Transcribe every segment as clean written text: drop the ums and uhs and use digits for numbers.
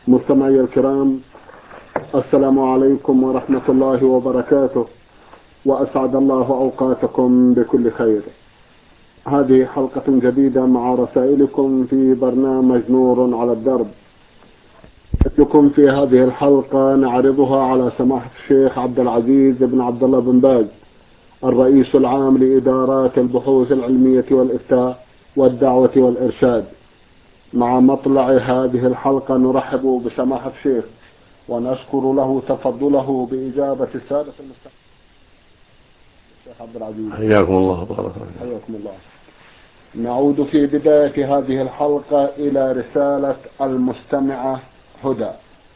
مستمعي الكرام، السلام عليكم ورحمة الله وبركاته، وأسعد الله أوقاتكم بكل خير. هذه حلقة جديدة مع رسائلكم في برنامج نور على الدرب. لكم في هذه الحلقة نعرضها على سماحة الشيخ عبد العزيز بن عبد الله بن باز، الرئيس العام لإدارات البحوث العلمية والإفتاء والدعوة والإرشاد. مع مطلع هذه الحلقة نرحب بسماحة الشيخ ونشكر له تفضله بإجابة السادة المستمعين. الشيخ عبد العزيز، حياكم الله وبارك فيكم. حياكم الله. نعود في بداية هذه الحلقة إلى رسالة المستمعة هدى.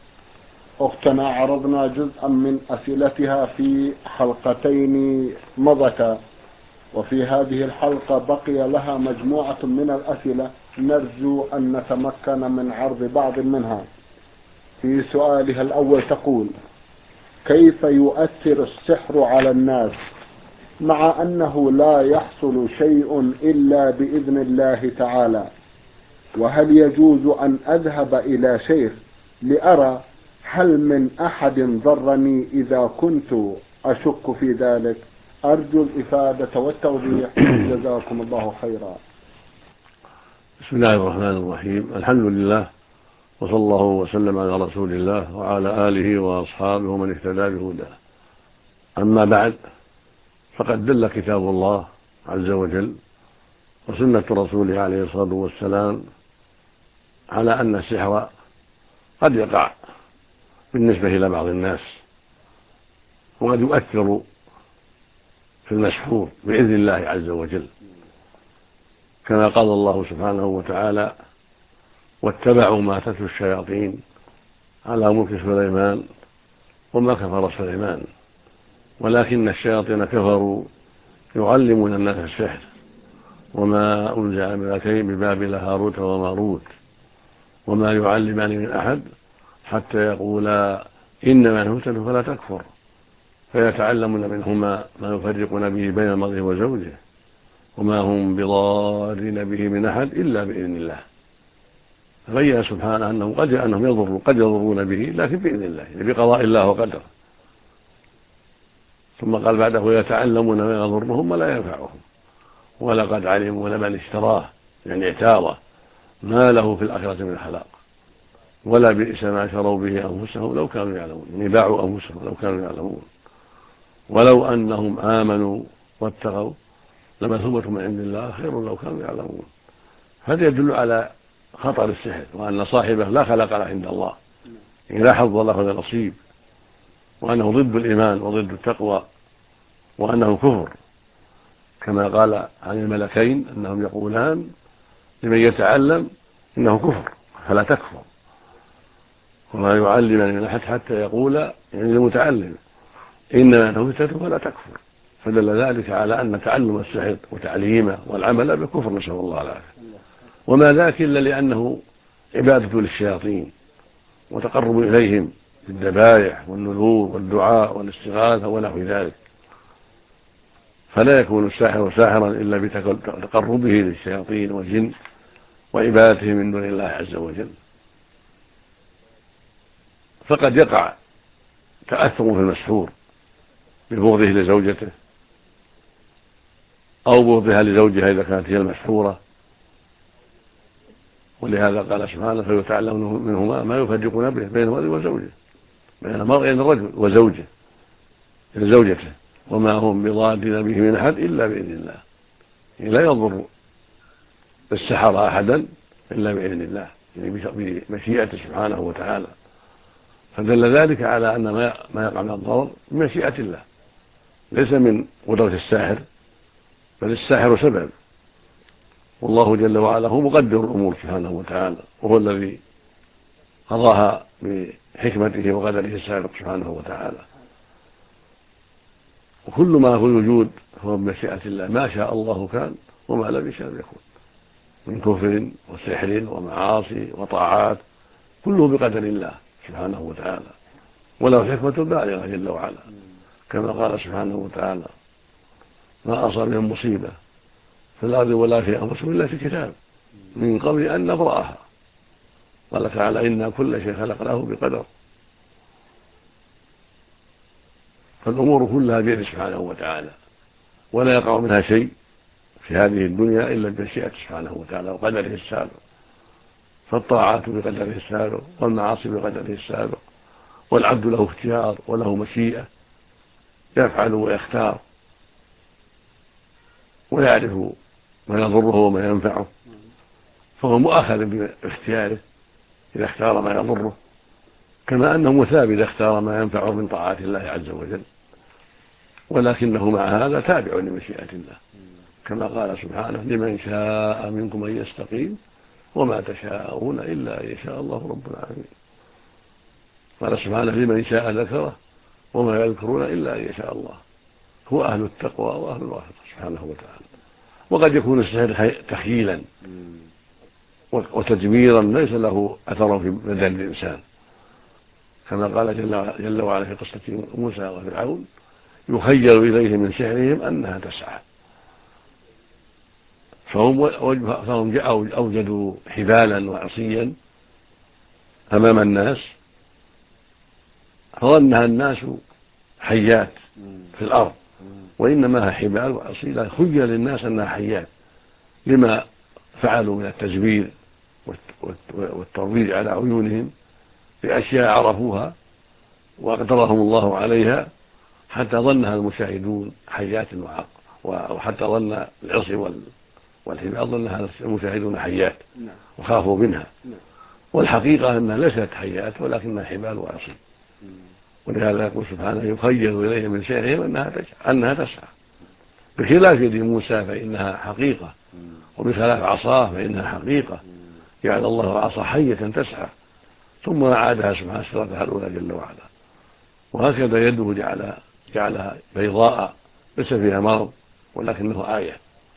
أختنا عرضنا جزءا من أسئلتها في حلقتين مضتا، وفي هذه الحلقة بقي لها مجموعة من الأسئلة نرجو أن نتمكن من عرض بعض منها. في سؤالها الأول تقول: كيف يؤثر السحر على الناس مع أنه لا يحصل شيء إلا بإذن الله تعالى؟ وهل يجوز أن أذهب إلى شيخ لأرى هل من أحد ضرني إذا كنت أشك في ذلك؟ أرجو الإفادة والتوضيح، جزاكم الله خيرا. بسم الله الرحمن الرحيم. الحمد لله، وصلى الله وسلم على رسول الله وعلى آله وأصحابه ومن اهتدى بهداه. أما بعد، فقد دل كتاب الله عز وجل وسنة رسوله عليه الصلاة والسلام على أن السحر قد يقع بالنسبة إلى بعض الناس، وقد يؤثر في المسحور بإذن الله عز وجل، كما قال الله سبحانه وتعالى: واتبعوا ما تتلو الشياطين على ملك سليمان وما كفر سليمان ولكن الشياطين كفروا يعلمون الناس السحر وما أنزل على الملكين ببابل هاروت وماروت وما يعلمان من أحد حتى يقولا إنما نفتن فلا تكفر فيتعلمون منهما ما يفرقون به بين المرء وزوجه وما هم بضارين به من أحد إلا بإذن الله. فبين سبحانه أنهم قد يضرون به لكن بإذن الله، يعني بقضاء الله وقدره. ثم قال بعده: يتعلمون ما يضرهم ولا ينفعهم ولقد علموا لمن اشتراه، يعني اعتاضه، ما له في الآخرة من خلاق ولا بئس ما شروا به أنفسهم لو كانوا يعلمون، يعني باعوا أنفسهم لو كانوا يعلمون. ولو أنهم آمنوا واتقوا لمثوبة من عند الله خير لو كانوا يعلمون. هذا يدل على خطر السحر وأن صاحبه لا خلق له عند الله، يعني لا حظ له ولا نصيب، وأنه ضد الإيمان وضد التقوى، وأنه كفر، كما قال عن الملكين أنهم يقولان لمن يتعلم إنه كفر فلا تكفر وما يعلم من أحد حتى يقول، يعني المتعلم، إنما أنه فتنة فلا تكفر. فدل ذلك على أن تعلم السحر وتعليمه والعمل بكفر، نسأل الله العافية. وما ذاك إلا لأنه عبادة للشياطين وتقرب إليهم بالذبائح والنذور والدعاء والاستغاثة ونحو ذلك، فلا يكون الساحر ساحرا إلا بتقربه للشياطين والجن وعبادته من دون الله عز وجل. فقد يقع تأثر في المسحور ببغضه لزوجته أو بغضها لزوجها إذا كانت هي المسحورة، ولهذا قال سبحانه: فيتعلمون منهما ما يفرقون به بين المرء وزوجه، بين المرء يعني الرجل وزوجه زوجته، وما هم بضارين به من أحد إلا بإذن الله، يعني لا يضر السحر أحدا إلا بإذن الله، يعني بمشيئته سبحانه وتعالى. فدل ذلك على أن ما يقع من الضرر بمشيئة الله، ليس من قدرة الساحر، بل الساحر سبب، والله جل وعلا هو مقدر الأمور سبحانه وتعالى، وهو الذي قضاها بحكمته وقدره السابق سبحانه وتعالى. وكل ما في الوجود هو بمشيئة الله، ما شاء الله كان وما لم يشاء يكون، من كفر وسحر ومعاصي وطاعات، كله بقدر الله سبحانه وتعالى، وله حكمة بالغة جل وعلا، كما قال سبحانه وتعالى: ما أصاب من مصيبة في الأرض ولا في أنفسهم إلا في كتاب من قبل أن نبرأها قال تعالى إنا كل شيء خلقناه بقدر. فالأمور كلها بيده سبحانه وتعالى، ولا يقع منها شيء في هذه الدنيا إلا بمشيئته سبحانه وتعالى وقدره السابق. فالطاعات بقدره السابق، والمعاصي بقدره السابق، والعبد له اختيار وله مشيئة، يفعل ويختار ويعرف ما يضره وما ينفعه، فهو مؤاخذ باختياره إذا اختار ما يضره، كما أنه مثاب إذا اختار ما ينفعه من طاعات الله عز وجل، ولكنه مع هذا تابع لمشيئة الله، كما قال سبحانه لمن شاء منكم أن يستقيم وما تشاءون إلا أن يشاء الله رب العالمين. قال سبحانه لمن شاء ذكره وما يذكرون إلا أن يشاء الله. هو أهل التقوى وأهل الوافق سبحانه وتعالى. وقد يكون السحر تخييلا وتدميرا ليس له أثر في بدن الإنسان، كما قال جل وعلا في قصة موسى وفرعون يخيل إليه من سحرهم أنها تسعى. فهم أوجدوا حبالا وعصيا أمام الناس فظنها الناس حيات في الأرض، وإنما هي حبال وعصي، لا خيل للناس أنها حيات لما فعلوا من التزوير والترويج على عيونهم بأشياء عرفوها وأقدرهم الله عليها، حتى ظنها المشاهدون حيات وحتى ظن العصي والحبال ظنها المشاهدون حيات وخافوا منها، والحقيقة أنها ليست حيات ولكنها حبال وعصي. ولهذا يقول سبحانه يخيل إليه من سحرهم أنها تسعى، بخلاف يد موسى فإنها حقيقة، وبخلاف عصاه فإنها حقيقة، جعل الله عصا حية تسعى ثم أعادها سبحانه صراطها الأولى جل وعلا. وهكذا يده جعلها بيضاء ليس فيها مرض ولكنه آية.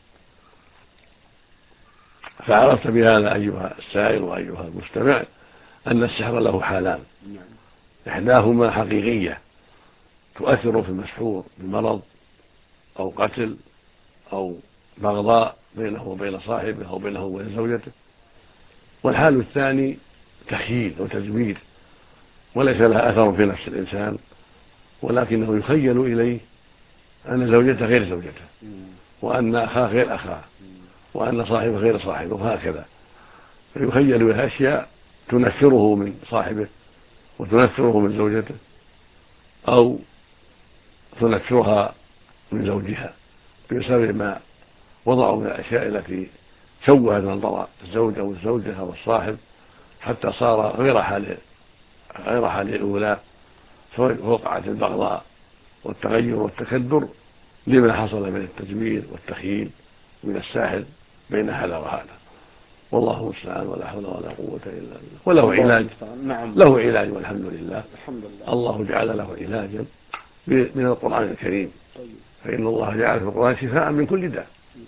فعرفت بهذا أيها السائل وأيها المستمع أن السحر له حالان، إحداهما حقيقية تؤثر في المسحور بمرض أو قتل أو بغضاء بينه وبين صاحبه أو بينه وبين زوجته، والحال الثاني تخييل وتزوير وليس لها أثر في نفس الإنسان، ولكنه يخيل إليه أن زوجته غير زوجته، وأن أخاه غير أخاه، وأن صاحبه غير صاحبه، وهكذا. فيخيل إليه أشياء تنفره من صاحبه وتنفره من زوجته أو تنفرها من زوجها بسبب ما وضعوا من الأشياء التي شوهت منظر الزوج أو الزوجة أو الصاحب حتى صار غير حال الأولى، فوقعت البغضاء والتغير والتكدر لما حصل من التجميل والتخييل من الساحر بين هذا وهذا. والله المستعان، ولا حول ولا قوة إلا بالله. وله علاج، له علاج والحمد لله. الله جعل له علاجا من القرآن الكريم، فإن الله جعل في القرآن شفاء من كل داء.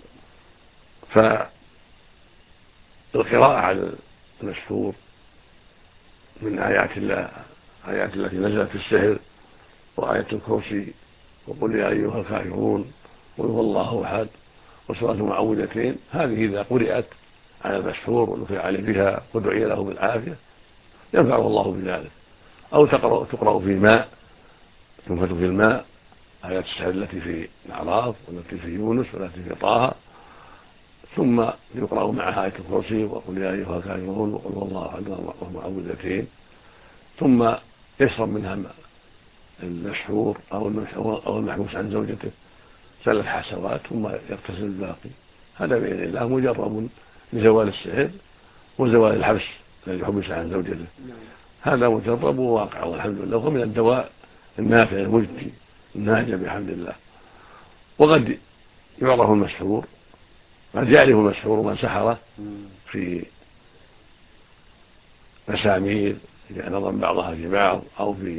فالقراءة على المسحور من آيات الله، آيات التي نزلت في السحر، وآية الكرسي، وقل يا أيها الكافرون، قل هو الله أحد، وسورة المعوذتين، هذه إذا قرأت على المسحور ونفع عليه بها ودعي له بالعافية ينفعه الله بذلك. أو تقرأ في ماء، تنفث في الماء، آيات السحر التي في الأعراف والتي في يونس والتي في طه، ثم يقرأ معها آية الكرسي وقل يا أيها الكافرون وقل هو الله أحد والمعوذتين، ثم يشرب منها المسحور أو المحبوس عن زوجته 3 حسوات ثم يغتسل الباقي. هذا بإذن الله مجرب لزوال السحر وزوال الحبس الذي حبس عن زوجته، هذا مجرب وواقع والحمد لله، وهو من الدواء النافع المجدي الناجع بحمد الله. وقد يعرف المسحور، قد يعرف المسحور من سحره في مسامير إذا نظم بعضها في بعض، أو في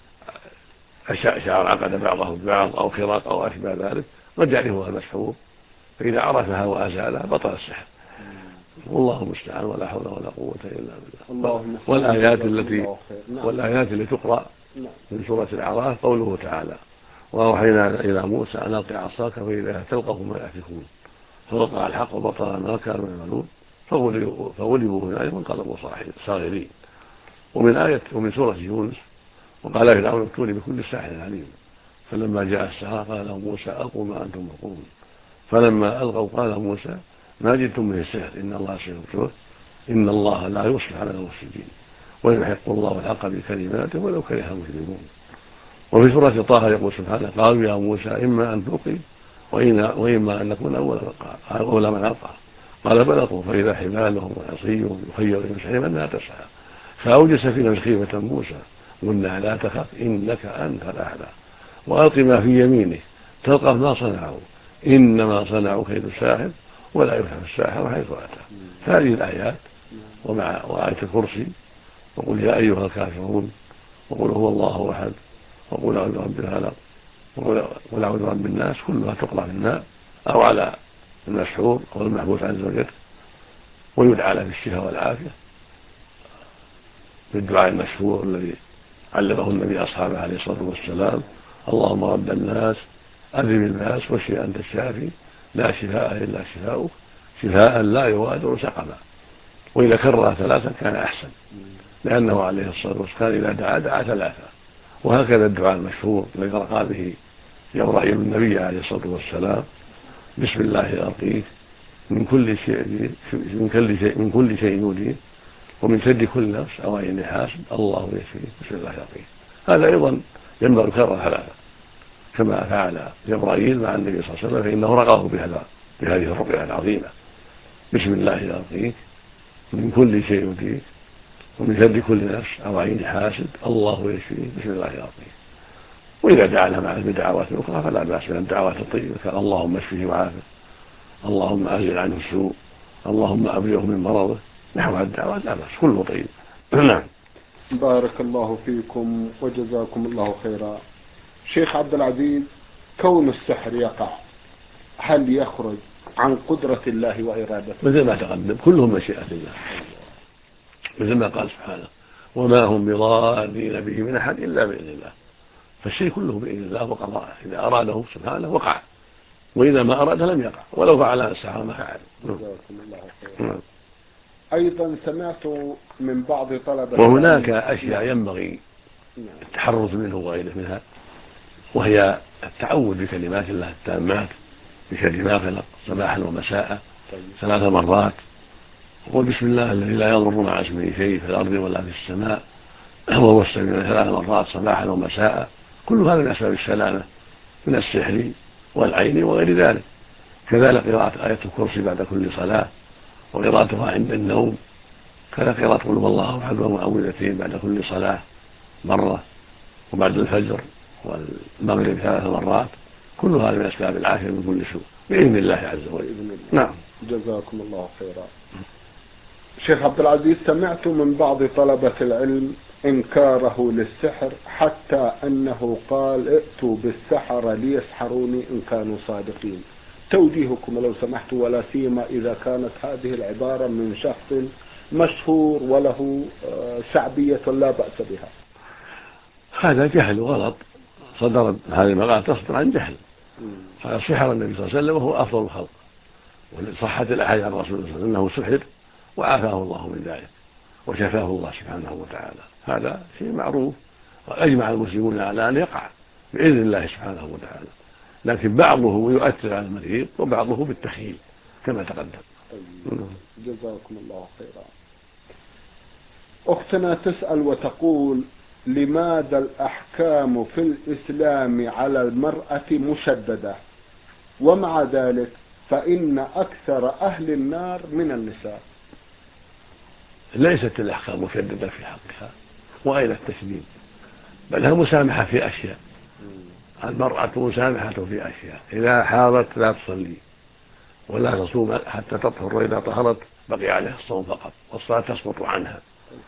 شعر عقد بعضه ببعض، أو خراق أو أشباه ذلك، قد يعرفها المسحور، فإذا عرفها وأزالها بطل السحر. والله المستعان، ولا حول ولا قوة إلا بالله. والآيات التي تقرأ من سورة الأعراف قوله تعالى وأوحينا إلى موسى أن ألق عصاك فإذا تلقف ما يأفكون فوقع الحق وبطل ما كانوا يعملون فغلبوا هنالك وانقلبوا صاغرين. ومن سورة يونس: وقال فرعون ائتوني بكل ساحر عليم فلما جاء السحرة قال لهم موسى ألقوا ما أنتم ملقون فلما ألقوا قال موسى ما جئتم من السحر إن الله سيبطله إن الله لا يصلح على المفسدين ويحق الله الحق بكلماته ولو كره المجرمون. وفي سورة طه يقول سبحانه: قالوا يا موسى إما أن تلقي وإما أن نكون أول من ألقى قال بل ألقوا فإذا حبالهم وعصيهم يخير من سحرهم أنها تسعى فأوجس في نفسه خيفة موسى قلنا لا تخف إنك أنت الأعلى وألق ما في يمينك تلقف ما صنعوا إنما صنعوا كيد الساحر ولا يفلح الساحر حيث أتى. هذه الآيات وآية الكرسي وقل يا أيها الكافرون وقل هو الله أحد وقل أعوذ برب الفلق وقل أعوذ برب الناس كلها تقرأ في الماء أو على المسحور أو المحبوس عز وجل، ويدعى له بالشفاء والعافية بالدعاء المشهور الذي علمه النبي أصحابه عليه الصلاة والسلام: اللهم رب الناس أذهب الباس واشف أنت الشافي لا شفاء إلا شفاؤك شفاء لا يغادر سقما. وإذا كرر ثلاثا كان أحسن، لأنه عليه الصلاة والسلام إذا دعا ثلاثا. وهكذا الدعاء المشهور الذي رقى به جبرائيل النبي عليه الصلاة والسلام: بسم الله أرقيك من كل شيء يؤذيك ومن شر كل نفس أو عين حاسد الله يشفيك بسم الله أرقيك. هذا أيضا ينبغي كرر ثلاثا كما فعل جبرائيل مع النبي صلى الله عليه وسلم، فإنه رقاه بهذه الرقية العظيمة: بسم الله أرقيك من كل شيء يؤذيك ومن شر كل نفس أو عين حاسد الله يشفيك بسم الله أرقيك. وإذا دعا لها معه بدعوات أخرى فلا بأس من الدعوات الطيبة اللهم اشفه وعافه اللهم أزل عنه السوء اللهم أبرئه من مرضه نحو الدعوات لا بأس كله طيب. نعم. بارك الله فيكم وجزاكم الله خيرا. شيخ عبد العزيز، كون السحر يقع هل يخرج عن قدرة الله وإرادته؟ مثل ما تقدم كله مشيئة الله، مثل ما قال سبحانه: وما هم بضارين به من أحد إلا بإذن الله. فالشيء كله بإذن الله وقضاءه، إذا أراده سبحانه وقع وإذا ما أراده لم يقع ولو فعل السحر ما فعل. جزاكم الله خيرا. أيضا سمعت من بعض طلبة وهناك أشياء ينبغي التحرز منه وغيره منها، وهي التعوذ بكلمات الله التامات بشر ما خلق صباحا ومساء 3 مرات، وقل بسم الله الذي لا يضر مع اسمه شيء في الأرض ولا في السماء وهو السميع 3 مرات صباحا ومساء. كل هذا من أسباب السلامة من السحر والعين وغير ذلك. كذلك قراءة آية الكرسي بعد كل صلاة وقراءتها عند النوم، كذا قراءة قل هو الله أحد ومعوذتين بعد كل صلاة مرة، وبعد الفجر والمغرب 3 مرات. كل هذا من أسباب العافية من كل سوء بإذن الله عز وجل. نعم. جزاكم الله خيرا. شيخ عبد العزيز، سمعت من بعض طلبة العلم إنكاره للسحر حتى أنه قال ائتوا بالسحرة ليسحروني إن كانوا صادقين. توجيهكم لو سمحت، ولا سيما إذا كانت هذه العبارة من شخص مشهور وله شعبية لا بأس بها. هذا جهل وغلط صدر هذه المقالة تصدر عن جهل. هذا سحر النبي صلى الله عليه وسلم وهو أفضل الخلق، وصحت الأحاديث عن رسول الله أنه سحر وعافاه الله من ذلك وشفاه الله سبحانه وتعالى. هذا شيء معروف وأجمع المسلمون على أن يقع بإذن الله سبحانه وتعالى، لكن بعضه يؤثر على المريض وبعضه بالتخيل كما تقدم. جزاكم الله خيرا. أختنا تسأل وتقول: لماذا الأحكام في الإسلام على المرأة مشددة ومع ذلك فإن أكثر أهل النار من النساء؟ ليست الأحكام مشددة في حقها وإلى التشديد، بل هي مسامحة في أشياء. المرأة مسامحة في أشياء: إذا حاضت لا تصلي ولا تصوم حتى تطهر، وإذا طهرت بقي عليها الصوم فقط والصلاة تسقط عنها.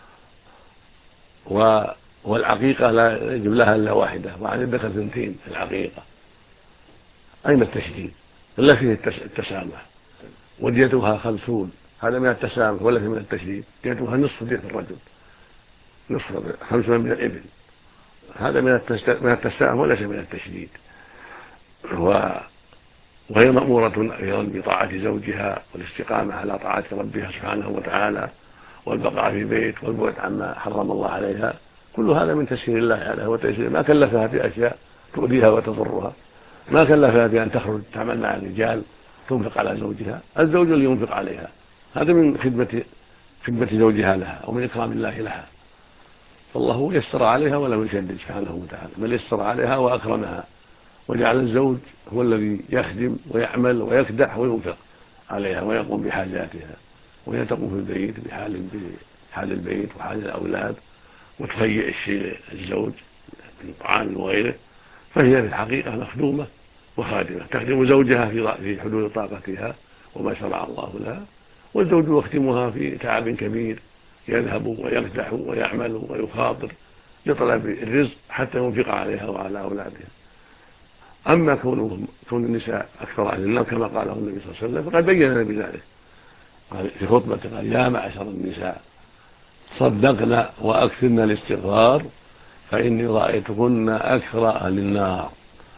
والعقيقة لا يجب لها إلا واحدة، وعن الذكر 2 في العقيقة. أين التشديد؟ إلا فيه التسامح. وديتها 50، هذا من التسامح ولا فيه من التشديد. ديتها نصف دية الرجل، نصف 5 من الإبل، هذا من التسامح وليس من التشديد. وهي مأمورة أيضا بطاعة زوجها والاستقامة على طاعة ربها سبحانه وتعالى والبقاء في البيت والبعد عما حرم الله عليها. كل هذا من تسهيل الله عليها وتيسير. ما كلفها بأشياء تؤذيها وتضرها، ما كلفها بأن تخرج تعمل مع الرجال تنفق على زوجها، الزوج اللي ينفق عليها. هذا من خدمة زوجها لها ومن إكرام الله لها. فالله يسر عليها ولم يشدد سبحانه وتعالى، بل يسر عليها وأكرمها وجعل الزوج هو الذي يخدم ويعمل ويكدح وينفق عليها ويقوم بحاجاتها، وهي تقوم في البيت بحال البيت وحال الأولاد وتهيئ الشيء الزوج من طعام وغيره. فهي في الحقيقة مخدومة وخادمة تخدم زوجها في حدود طاقتها وما شرع الله لها، والزوج يخدمها في تعب كبير يذهب ويكدح ويعمل ويخاطر لطلب الرزق حتى ينفق عليها وعلى أولادها. أما كون النساء أكثر أهل النار كما قاله النبي صلى الله عليه وسلم فقد بين لنا بذلك، قال في خطبته قال: يا معشر النساء صدقن وأكثرن الاستغفار فإني رأيتكن أكثر أهل النار.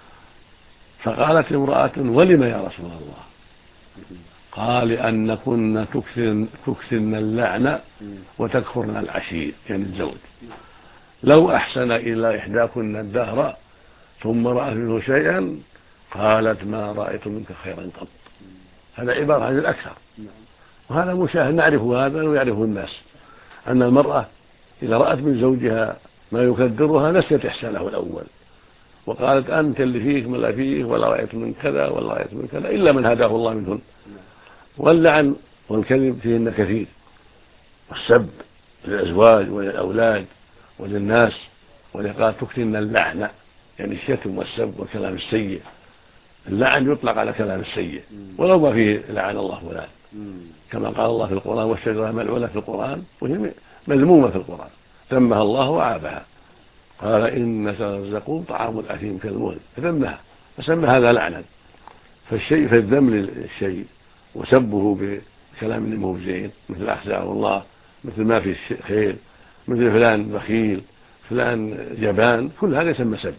فقالت امرأة: ولم يا رسول الله؟ قال: لأنكن تكثرن اللعن وتكفرن العشير، يعني الزوج. لو أحسن إلى إحداكن الدهر ثم رأت منه شيئا قالت: ما رأيت منك خيرا قط. هذا عبارة عن الأكثر، وهذا مشاهد نعرف هذا ويعرفه الناس، أن المرأة إذا رأت من زوجها ما يكدرها نسيت إحسانه الأول وقالت: أنت اللي فيك ما لا فيك، ولا رأيت من كذا ولا رأيت من كذا، إلا من هداه الله منهن. واللعن والكذب فيهن كثير، والسب للأزواج وللأولاد وللناس، ولقال تكثرن اللعنة، يعني الشتم والسب والكلام السيء. اللعن يطلق على كلام السيء ولو ما فيه لعن الله فلان، كما قال الله في القرآن: والشجرة ملعونة في القرآن، وهي مذمومة في القرآن ذمها الله وعابها. قال: إن شجرة الزقوم طعام الأثيم كالمهل، فذمها فسمى هذا لعنا. فالذم للشيء وسبه بكلام مو زين، مثل أخزاه الله، مثل ما فيه خير، مثل فلان بخيل، فلان جبان، كل هذا يسمى سب،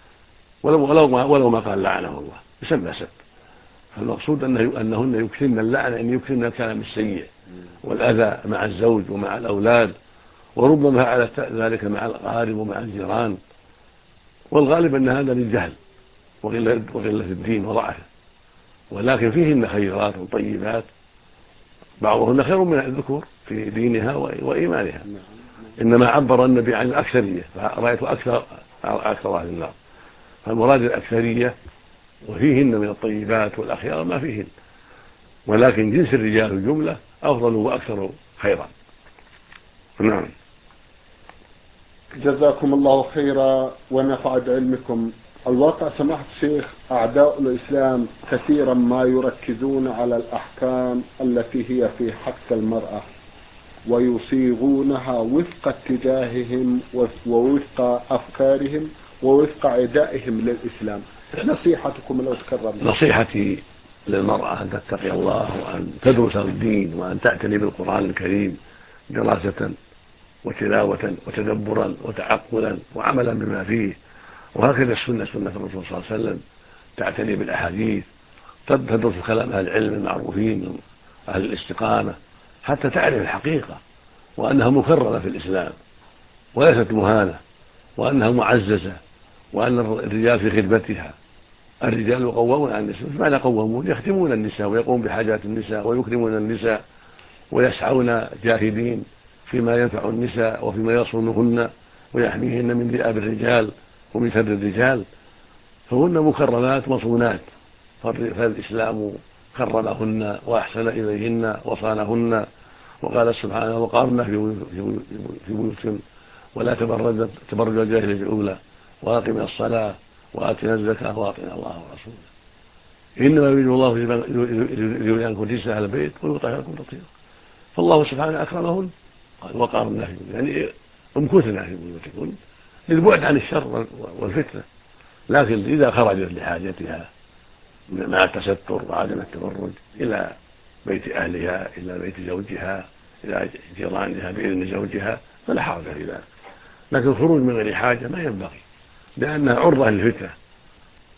ولو ما قال لعنه الله يسمى سب. فالمقصود أنهن يكثرن اللعنة، أن يكثرن الكلام السيء والأذى مع الزوج ومع الأولاد، وربما على ذلك مع الأقارب ومع الجيران. والغالب أن هذا للجهل وقلة الدين وضعفه، ولكن فيهن خيرات وطيبات، بعضهن خير من الذكور في دينها وإيمانها. إنما عبر النبي عن الأكثرية، فرأيت أكثر أهل النار، فالمراد الأكثرية، وفيهن من الطيبات والأخيار ما فيهن، ولكن جنس الرجال الجملة أفضل وأكثر خيرا. نعم. جزاكم الله خيرا ونفع بعلمكم. الواقع سماحة الشيخ أعداء الإسلام كثيرا ما يركزون على الأحكام التي هي في حق المرأة ويصيغونها وفق اتجاههم ووفق أفكارهم ووفق عدائهم للإسلام. نصيحتكم لو تكرمت. نصيحتي للمرأة أن تتقي الله وأن تدرس الدين وأن تعتني بالقرآن الكريم دراسة وتلاوة وتدبرا وتعقلا وعملا بما فيه. وهكذا سنة الرسول صلى الله عليه وسلم، تعتني بالأحاديث، تدرس كلام أهل العلم المعروفين أهل الاستقامة حتى تعرف الحقيقة، وأنها مكرمة في الإسلام وليست مهانة، وأنها معززة، وأن الرجال في خدمتها. الرجال قوامون على النساء. معنى قوامون؟ يخدمون النساء ويقومون بحاجات النساء ويكرمون النساء ويسعون جاهدين فيما ينفع النساء وفيما يصونهن ويحميهن من ذئاب الرجال ومن شر الرجال، فهن مكرمات مصونات. فالإسلام كرمهن وأحسن إليهن وصانهن، وقال سبحانه: وقارن في بيوتكن ولا تبرج الجاهلية الأولى وأقمنا الصلاة وآتنا الزكاة وأطعنا الله ورسوله إنما يريد الله ليريكم رجس أهل البيت ويطهركم تطهيرا. فالله سبحانه أكرمهن، قال: وقارن في بيوتكن، يعني امكثنا في بيوتكن للبعد عن الشر والفتنة. لكن إذا خرجت لحاجتها مع التستر وعدم التبرج إلى بيت أهلها، إلى بيت زوجها، إلى جيرانها بإذن زوجها، فلا حرج في ذلك. لكن الخروج من غير حاجة ما ينبغي، لأنها عرضة للفتنة،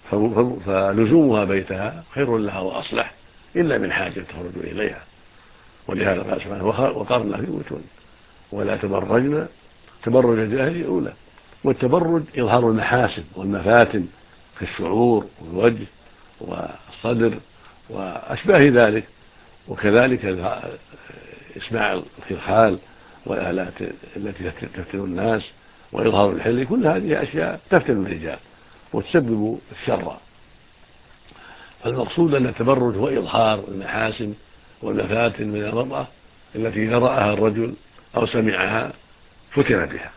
فلزومها بيتها خير لها وأصلح إلا من حاجة تخرج إليها. ولهذا قال سبحانه وقرن في بيوتهن ولا تبرجن تبرج الجاهلية الأولى. والتبرج إظهار المحاسن والمفاتن في الشعور والوجه والصدر وأشباه ذلك، وكذلك إسماع الخلخال والآلات التي تفتن الناس وإظهار الحل، كل هذه أشياء تفتن الرجال وتسبب الشر. فالمقصود أن التبرج هو إظهار المحاسن والمفاتن من المرأة التي إذا رآها الرجل أو سمعها فتن بها.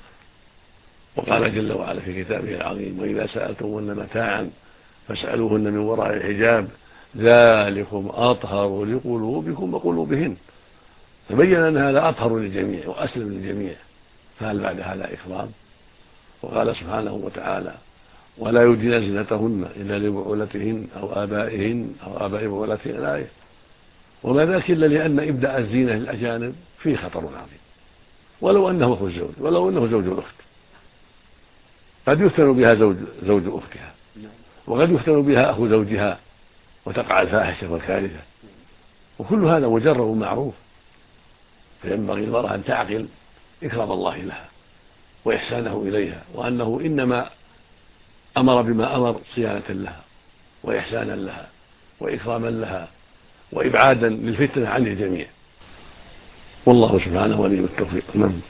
وقال جل وعلا في كتابه العظيم وإذا سألتموهن متاعا فاسألوهن من وراء الحجاب ذلكم أطهر لقلوبكم وقلوبهن. فبين أن هذا أطهر للجميع وأسلم للجميع، فهل بعد هذا إكرام؟ وقال سبحانه وتعالى ولا يبدين زينتهن إلا لبعولتهن أو آبائهن أو آباء بعولتهن الآية. وما ذاك إلا لأن إبداء الزينة للأجانب فيه خطر عظيم، ولو أنه أخو الزوج ولو أنه زوج الأخت، قد يفتن بها زوج أختها، وقد يفتن بها أخو زوجها وتقع الفاحشة والكارثة، وكل هذا مجرب معروف. فينبغي المرأة أن تعقل إكرام الله لها وإحسانه إليها، وأنه إنما أمر بما أمر صيانة لها وإحسانا لها وإكراما لها وإبعادا للفتنة عن الجميع، والله سبحانه ولي التوفيق.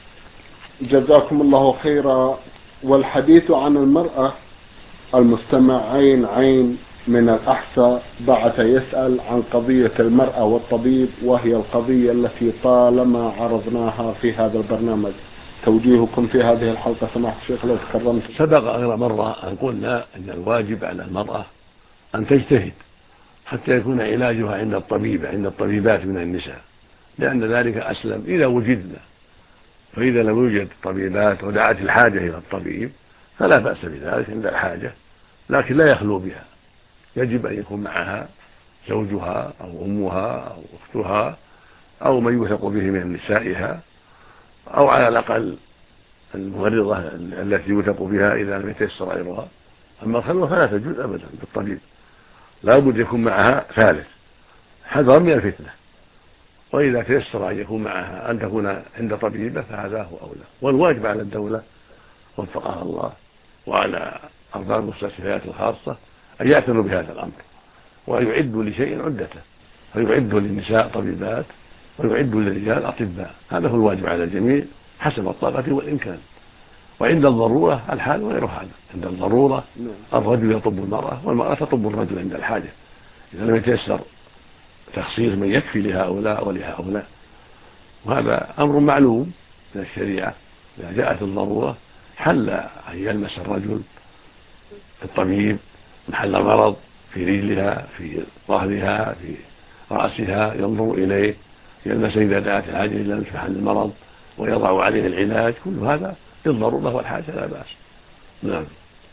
جزاكم الله خيرا. والحديث عن المرأة. المستمع عين من الأحساء بعث يسأل عن قضية المرأة والطبيب، وهي القضية التي طالما عرضناها في هذا البرنامج. توجيهكم في هذه الحلقة سماحة الشيخ لو تكرمت. سبق غير مرة أن قلنا أن الواجب على المرأة أن تجتهد حتى يكون علاجها عند الطبيبات من النساء، لأن ذلك أسلم إذا وجدنا. فإذا لم يوجد طبيبات ودعت الحاجة إلى الطبيب فلا بأس بذلك عند الحاجة، لكن لا يخلو بها، يجب أن يكون معها زوجها أو أمها أو أختها أو من يوثق به من نسائها، أو على الأقل الممرضة التي يوثق بها إذا لم يتيسر غيرها. أما الخلوة فلا تجوز أبدا بالطبيب، لا بد يكون معها ثالث حذرا من الفتنة. وإذا تيسر أن يكون معها أن تكون عند طبيبة فهذا هو أولى. والواجب على الدولة وفقها الله وعلى أرباب المستشفيات الخاصة أن يعتنوا بهذا الأمر وأن يعدوا لشيء عدته، فيعدوا للنساء طبيبات ويعدوا للرجال أطباء. هذا هو الواجب على الجميع حسب الطاقة والإمكان. وعند الضرورة الحال غير هذا، عند الضرورة الرجل يطب المرأة والمرأة تطب الرجل عند الحاجة، إذا لم يتيسر تخصيص من يكفي لهؤلاء ولهؤلاء. وهذا أمر معلوم من الشريعة، إذا جاءت الضرورة حل أن يلمس الرجل الطبيب محل المرض في رجلها في ظهرها في رأسها، ينظر إليه يلمس إذا دعت الحاجة إلى لمس محل المرض ويضع عليه العلاج، كل هذا للضرورة والحاجة لا بأس. نعم.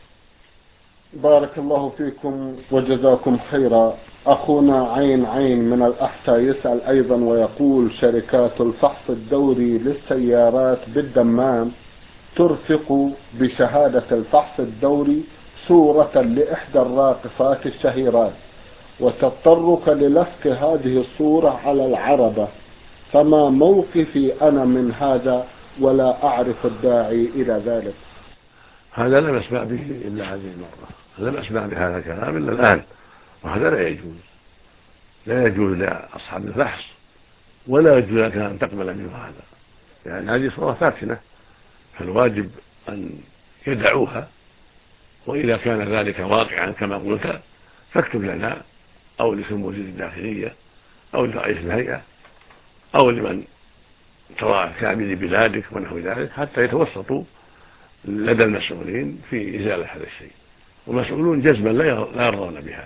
بارك الله فيكم وجزاكم خيرا. أخونا عين من الأحساء يسأل أيضا ويقول شركات الفحص الدوري للسيارات بالدمام ترفق بشهادة الفحص الدوري صورة لإحدى الراقصات الشهيرات وتضطرك للصق هذه الصورة على العربة، فما موقفي أنا من هذا ولا أعرف الداعي إلى ذلك؟ هذا لم أسمع به إلا هذه المرة، لم أسمع بهذا الكلام إلا الآن، وهذا لا يجوز، لا يجوز لأصحاب الفحص ولا يجوز لك أن تقبل منه هذا، يعني هذه صورة فاتنة، فالواجب أن يدعوها. وإذا كان ذلك واقعا كما قلت فاكتب لنا أو لسمو وزير الداخلية أو لرئيس الهيئة أو لمن ترى كامل بلادك ونحو ذلك حتى يتوسطوا لدى المسؤولين في إزالة هذا الشيء، والمسؤولون جزما لا يرضون بهذا،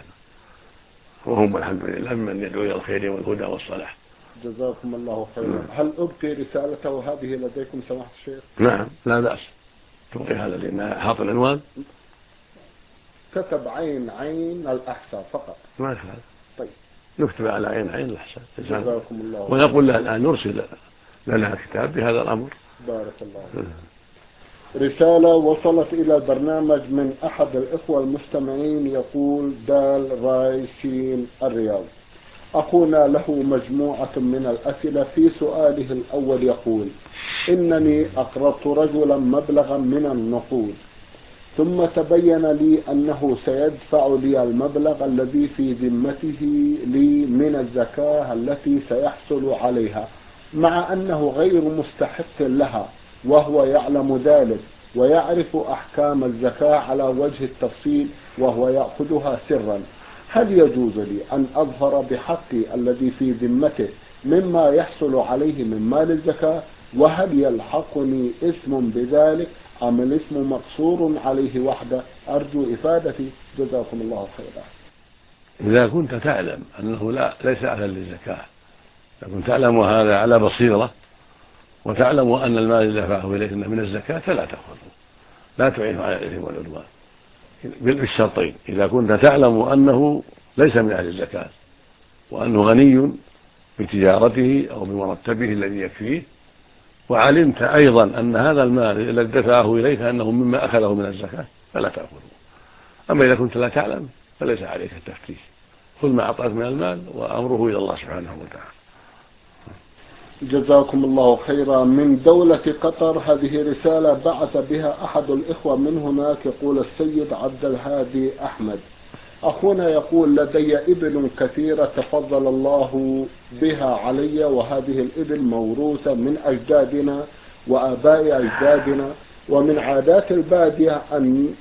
وهم الحمد لله من يدعو إلى الخير والهدى والصلاح. جزاكم الله خيرا. هل أبقي رسالته هذه لديكم سماحة الشيخ؟ نعم لا بأس تبقي هذا لأنها حاط العنوان كتب عين الأحساء فقط ما يفعل. طيب نكتب على عين الأحساء جزاكم الله ونقول له الآن نرسل لنا كتاب بهذا الأمر. بارك الله. رسالة وصلت إلى البرنامج من أحد الإخوة المستمعين، يقول دال راي سين الرياض. أخونا له مجموعة من الأسئلة. في سؤاله الأول يقول: إنني أقرضت رجلا مبلغا من النقود، ثم تبين لي أنه سيدفع لي المبلغ الذي في ذمته لي من الزكاة التي سيحصل عليها، مع أنه غير مستحق لها، وهو يعلم ذلك ويعرف أحكام الزكاة على وجه التفصيل، وهو يأخذها سرا. هل يجوز لي أن أظهر بحقي الذي في ذمته مما يحصل عليه من مال الزكاة؟ وهل يلحقني إثم بذلك أم الإثم مقصور عليه وحده؟ أرجو إفادتي، جزاكم الله خيرا. إذا كنت تعلم أنه ليس أهلا للزكاة، إذا كنت تعلم هذا على بصيرة، وتعلم أن المال الذي دفعه إليك من الزكاة، فلا تأخذه، لا تعينه على الإثم والعدوان بالشرطين: إذا كنت تعلم أنه ليس من أهل الزكاة، وأنه غني بتجارته أو بمرتبه الذي يكفيه، وعلمت أيضا أن هذا المال الذي دفعه إليك أنه مما أخذه من الزكاة، فلا تأخذه. أما إذا كنت لا تعلم فليس عليك التفتيش، خذ ما أعطاك من المال وأمره إلى الله سبحانه وتعالى. جزاكم الله خيرا. من دولة قطر، هذه رسالة بعث بها أحد الإخوة من هناك، يقول السيد عبد الهادي أحمد: أخونا يقول: لدي إبل كثيرة تفضل الله بها علي، وهذه الإبل موروثة من أجدادنا وآباء أجدادنا، ومن عادات البادية أن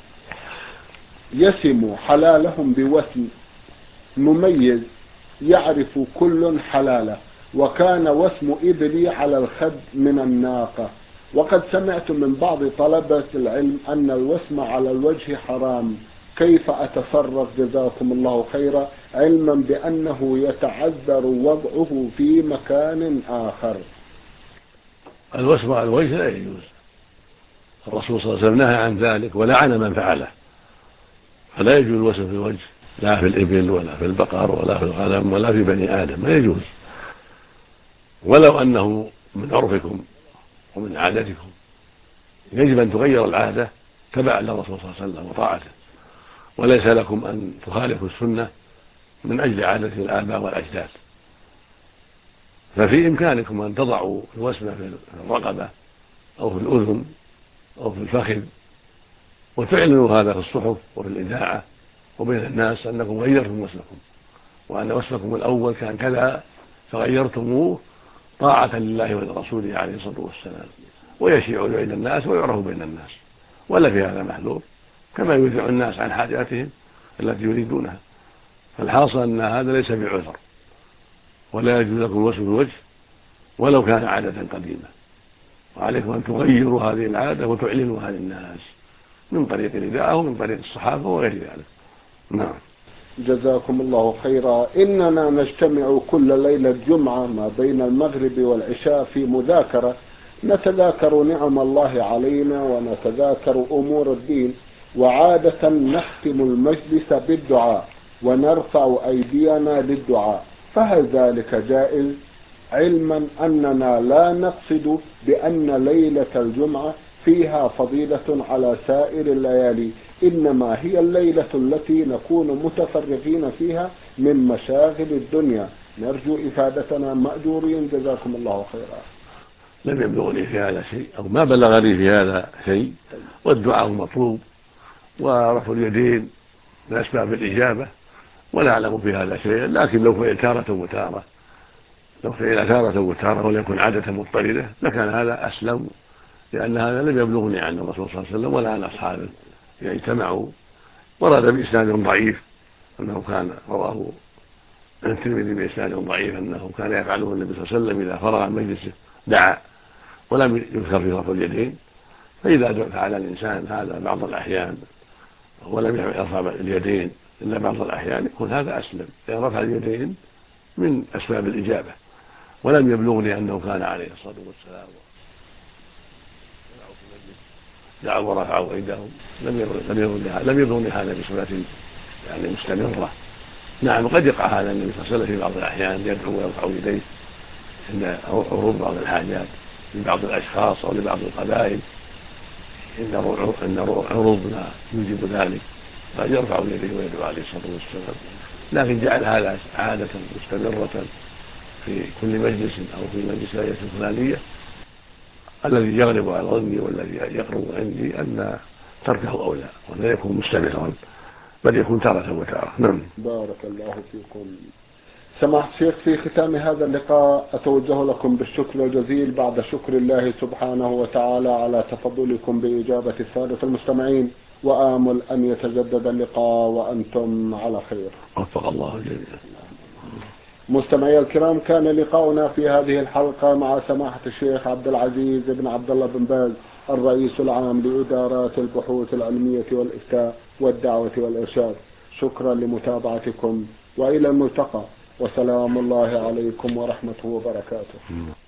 يسموا حلالهم بوسم مميز يعرف كل حلاله، وكان وسم إبلي على الخد من الناقة، وقد سمعت من بعض طلبة العلم أن الوسم على الوجه حرام، كيف أتصرف جزاكم الله خيرا، علما بأنه يتعذر وضعه في مكان آخر؟ الوسم على الوجه لا يجوز، الرسول صلى الله عليه وسلم نهى عن ذلك ولعن من فعله، فلا يجوز الوسم في الوجه، لا في الإبل ولا في البقر ولا في الغنم ولا في بني آدم، ما يجوز، ولو أنه من عرفكم ومن عادتكم. يجب أن تغير العادة تبعا للرسول صلى الله عليه وسلم وطاعته، وليس لكم أن تخالفوا السنة من أجل عادة الآباء والأجداد. ففي إمكانكم أن تضعوا الوسم في الرقبة أو في الأذن أو في الفخذ، وتعلنوا هذا في الصحف وفي الإذاعة وبين الناس أنكم غيرتم وسمكم، وأن وسمكم الأول كان كذا فغيرتموه طاعة لله ولرسوله عليه الصلاة والسلام، ويشيع بين الناس ويعرف بين الناس، ولا في هذا محذور، كما يذيع الناس عن حاجاتهم التي يريدونها. فالحاصل أن هذا ليس بعذر، ولا يجوز لكم الوسم الوجه ولو كان عادة قديمة، وعليكم أن تغيروا هذه العادة وتعلنوها للناس من طريق الإذاعة ومن طريق الصحافة وغير ذلك. نعم. جزاكم الله خيرا. إننا نجتمع كل ليلة جمعة ما بين المغرب والعشاء في مذاكرة، نتذاكر نعم الله علينا ونتذاكر أمور الدين، وعادة نختم المجلس بالدعاء ونرفع أيدينا للدعاء، فهل ذلك جائز؟ علما أننا لا نقصد بأن ليلة الجمعة فيها فضيلة على سائر الليالي، إنما هي الليلة التي نكون متفرغين فيها من مشاغل الدنيا. نرجو إفادتنا مأجورين، جزاكم الله خيرا. لم يبلغني في هذا شيء، أو ما بلغني في هذا شيء، والدعاء مطلوب ورفع اليدين من أسباب الإجابة، ولا أعلم في هذا شيء، لكن لو فعل تارة وتارة، لو فعل تارة وتارة ولم يكن عادة مضطردة لكان هذا أسلم، لأن هذا لم يبلغني عن الرسول صلى الله عليه وسلم ولا عن أصحابه إذا اجتمعوا. ورد بإسناد ضعيف أنه كان، رواه الترمذي بإسناد ضعيف، أنه كان يفعله النبي صلى الله عليه وسلم إذا فرغ من مجلسه دعا، ولم يذكر في رفع اليدين. فإذا فعل الإنسان هذا بعض الأحيان ولم يرفع اليدين إلا بعض الأحيان، يكون هذا أسلم، لأن رفع اليدين من أسباب الإجابة. ولم يبلغني أنه كان عليه الصلاة والسلام دعوا ورفعوا أيديهم، لم يبلغني هذا بصفة يعني مستمرة. نعم، قد يقع هذا النبي صلى الله عليه وسلم في بعض الأحيان يدعو ويرفع يديه عند عروض بعض الحاجات لبعض الأشخاص أو لبعض القبائل، إن عروضنا يوجب ذلك، فيرفع يديه ويدعو عليه الصلاة والسلام، لكن جعل هذا عادة مستمرة في كل مجلس أو في مجلس الآية الفلانية، الذي يغلب على ظني والذي يقرب عندي أن تركه أولى وأن يكون مستمرا، بل يكون تارة وتارة. نعم. بارك الله فيكم. سماحة الشيخ، في ختام هذا اللقاء أتوجه لكم بالشكر الجزيل بعد شكر الله سبحانه وتعالى على تفضلكم بإجابة السادة المستمعين، وآمل أن يتجدد اللقاء وأنتم على خير. وفق الله الجميع. مستمعي الكرام، كان لقاؤنا في هذه الحلقة مع سماحة الشيخ عبد العزيز بن عبد الله بن باز، الرئيس العام لإدارات البحوث العلمية والإفتاء والدعوة والإرشاد. شكرا لمتابعتكم وإلى الملتقى، وسلام الله عليكم ورحمته وبركاته.